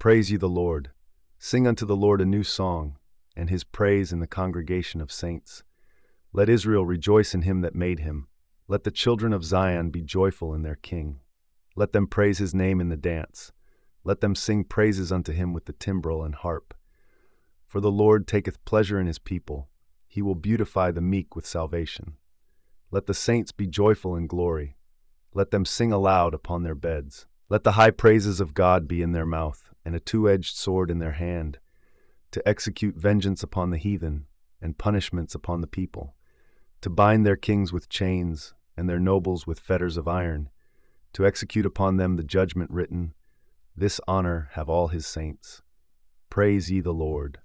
Praise ye the Lord. Sing unto the Lord a new song, and his praise in the congregation of saints. Let Israel rejoice in him that made him. Let the children of Zion be joyful in their King. Let them praise his name in the dance. Let them sing praises unto him with the timbrel and harp. For the Lord taketh pleasure in his people. He will beautify the meek with salvation. Let the saints be joyful in glory. Let them sing aloud upon their beds. Let the high praises of God be in their mouth, and a two-edged sword in their hand, to execute vengeance upon the heathen, and punishments upon the people, to bind their kings with chains, and their nobles with fetters of iron, to execute upon them the judgment written. This honor have all his saints. Praise ye the Lord.